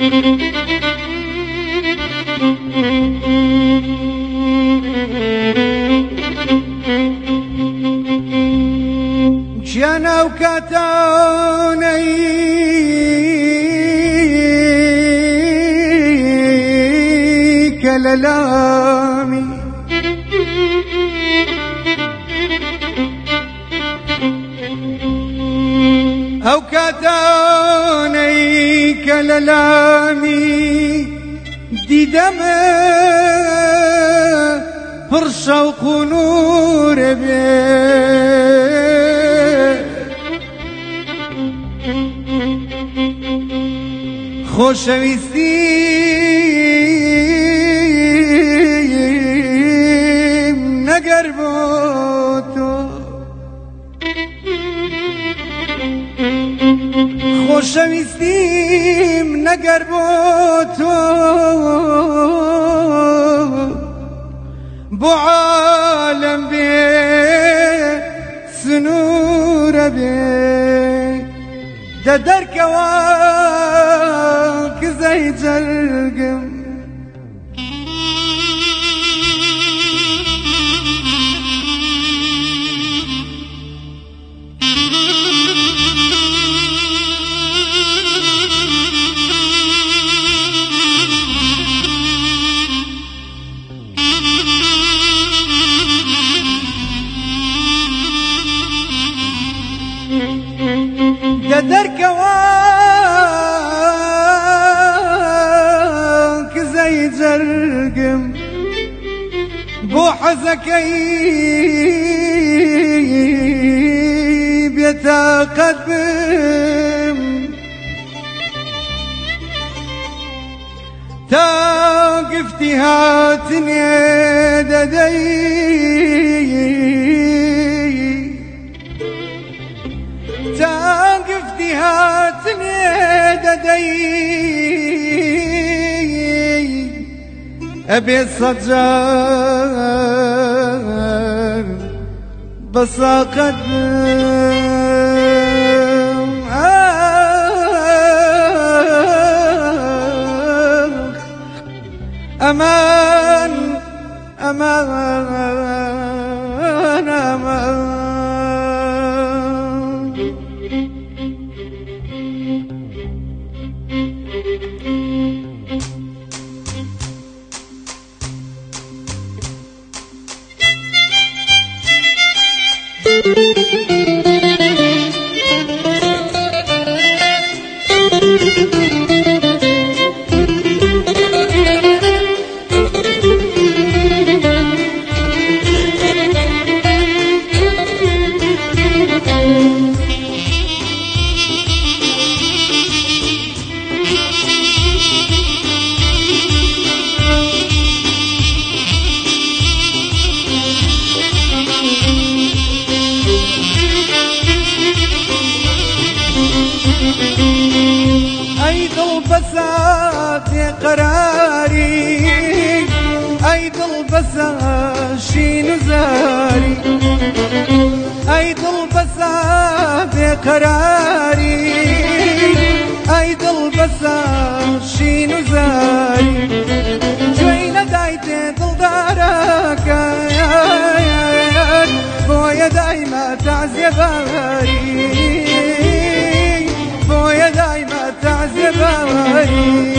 جانا وكاتوني كلامي أو كاتوني كلامي دي دمه فرشوق ونور بيه خوشويستيم نقربوتو خوشويستيم نقربوتو بو عالم بيه سنور بيه دا دركواك زي جرقم دا دركواك زي جرقم بو حزكي بيتقدم تاقفتي هاتني ددي تاقفتي هاتني ددي أبي الصجار بس أقدم أمان أمان أمان أيد البسات يا قراري أيد البسات شين زاري أيد البسات يا قراري أيد البسات شين زاري جوينا دايت دلدارك بويا دايما تعزيباري بويا دايما تعزيباري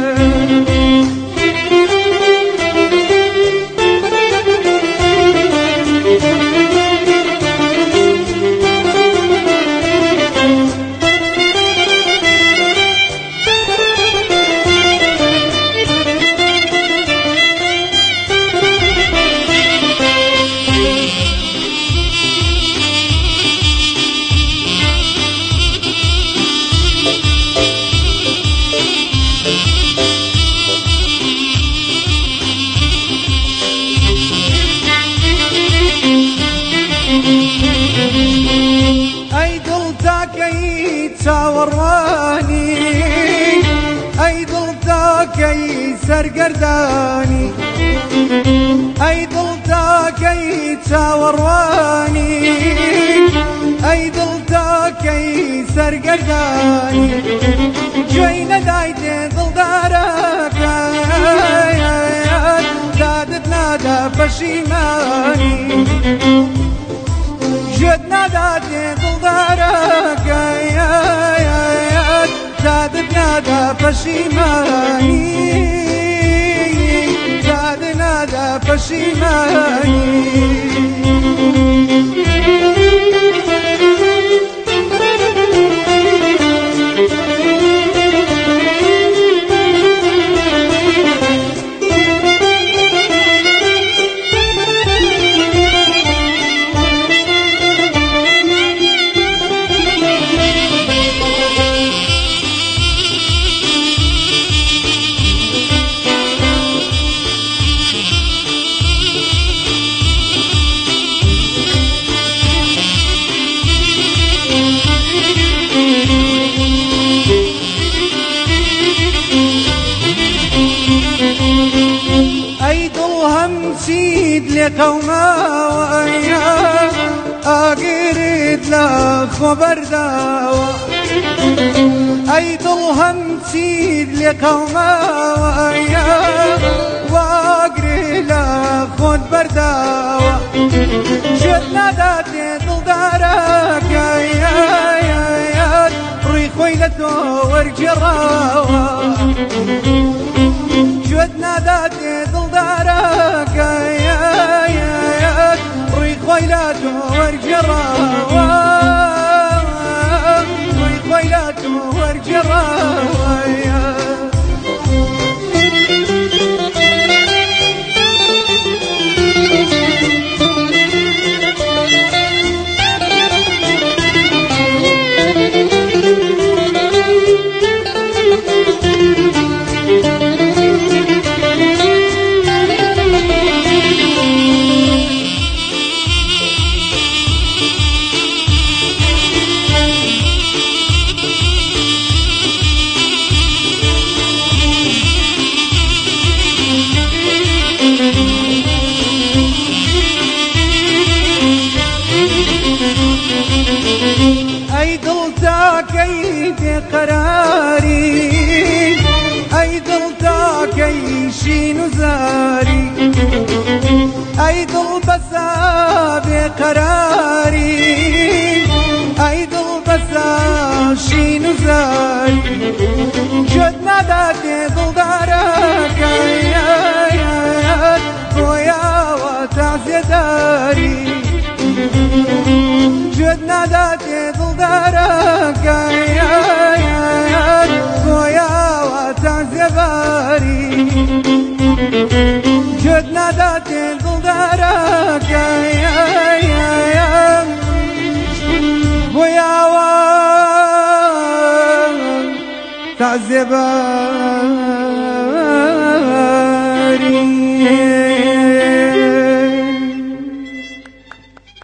أي دلتاكي تاوراني أي دلتاكي سرقرداني أي دلتاكي تاوراني أي دلتاكي سرقرداني جوينا دايت دل پەشیمانی گوێت ناداتێ دڵدارەکەیەت دادت نادا پەشیمانی دادت نادا پەشیمانی چید لێ قەوماوە ئاگرت لە خۆ بەرداوە ئەی دڵ هەم چید لێ قەوماوە واگرت لە خۆت بەرداوە گوێت ناداتێ دڵدارەکەیەت ڕووی خۆی لە تۆ وەرگێڕاوە گوێت ناداتێ دڵدارەکەیەت ڕووی خۆی لە تۆ وەرگێڕاوە ڕووی خۆی لە تۆ وەرگێڕاوە ئەی دڵ تاکەی بێقەراری ئەی دڵ تاکەی شین و زاری ئەی دڵ بەسا بێقەراری ئەی دڵ بەسا شین و زاری گوێت ناداتێ دڵدارەکەیەت بۆیاوە تازیێداری گوێت ناداتێ دڵدارەکەیەت بۆیاوە تازیێباری گوێت ناداتێ دڵدارەکەیەت بۆیاوە تازیێباری